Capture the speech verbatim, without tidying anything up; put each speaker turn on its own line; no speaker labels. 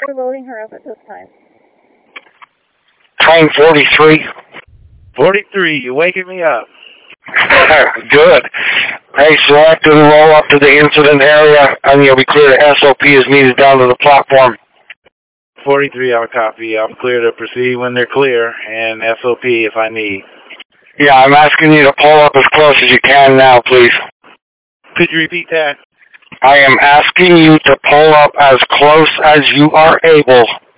We're loading her up at this time.
Train forty-three.
forty-three, you're waking me up.
Good. Hey, select and roll up to the incident area, and you'll be clear to S O P as needed down to the platform.
forty-three, I'll copy. I'm clear to proceed when they're clear, and S O P if I need.
Yeah, I'm asking you to pull up as close as you can now, please.
Could you repeat that?
I am asking you to pull up as close as you are able